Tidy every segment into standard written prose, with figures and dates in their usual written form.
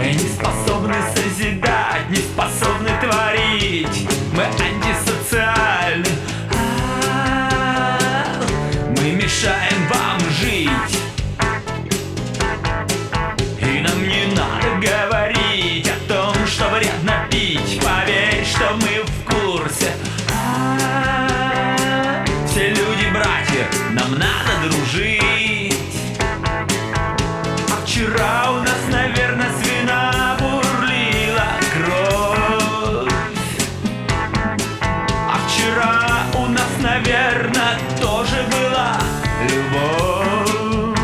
Мы не способны созидать, не способны творить. Мы антисоциальны. Мы мешаем вам жить. И нам не надо говорить о том, что вредно пить. Поверь, что мы в курсе. Все люди братья, нам надо дружить. А вчера у нас, наверное, с вина бурлила кровь. А вчера у нас, наверное, тоже была любовь.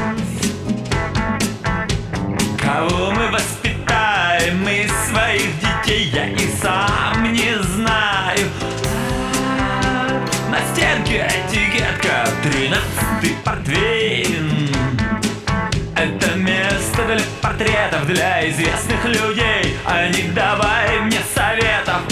Кого мы воспитаем из своих детей, я и сам не знаю. На стенке этикетка 13-й портвейн. Это место для портретов, для известных людей. А не давай мне советов.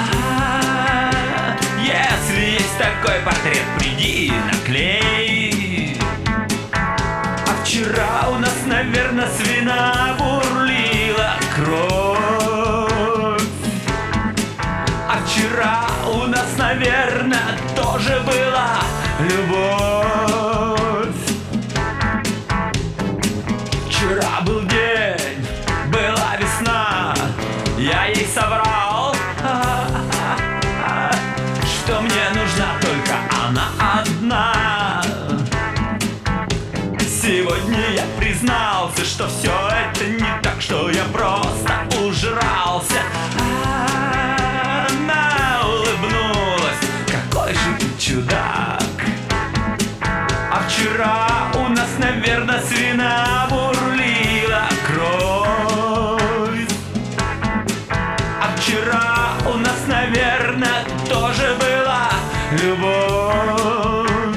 Если есть такой портрет, приди наклей. А вчера у нас, наверное, с вина бурлила кровь. А вчера у нас, наверное, тоже была любовь. Вчера был день, была весна. Я ей соврал, что мне нужна только она одна. Сегодня я признался, что все это не так, что я просто ужрался. Она улыбнулась, какой же ты чудак. А вчера у нас, наверное, с вина бурлила кровь. А вчера у нас, наверное, тоже была любовь.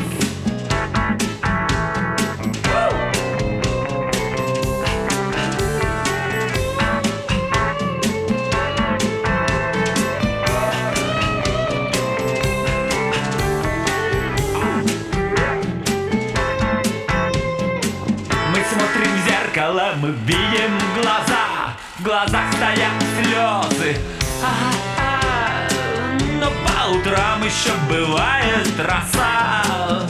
Смотрим в зеркало, мы видим глаза. В глазах стоят слезы. Но по утрам еще бывает роса.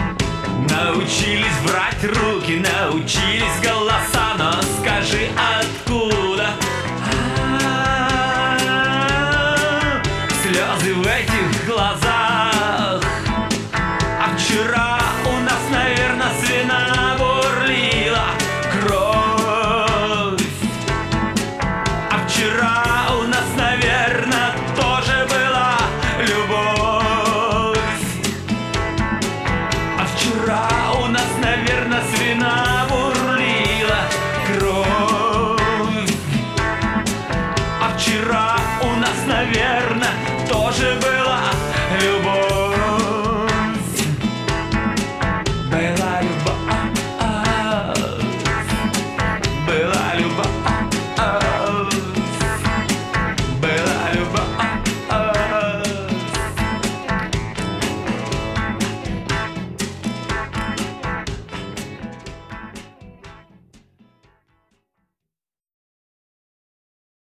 Научились брать руки, научились голоса. Но скажи, а